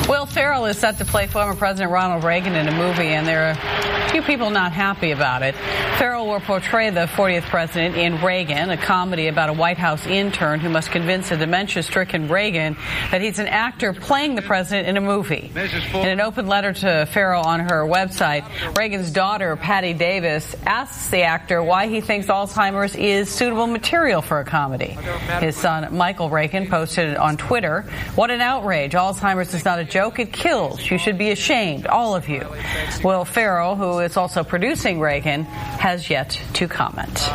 Will Ferrell is set to play former President Ronald Reagan in a movie, and there are a few people not happy about it. Ferrell will portray the 40th president in Reagan, a comedy about a White House intern who must convince a dementia-stricken Reagan that he's an actor playing the president in a movie. In an open letter to Ferrell on her website, Reagan's daughter, Patty Davis, asks the actor why he thinks Alzheimer's is suitable material for a comedy. His son, Michael Reagan, posted on Twitter, "What an outrage. Alzheimer's is not a joke. It kills. You should be ashamed, all of you." Will Ferrell, who is also producing Reagan, has yet to comment.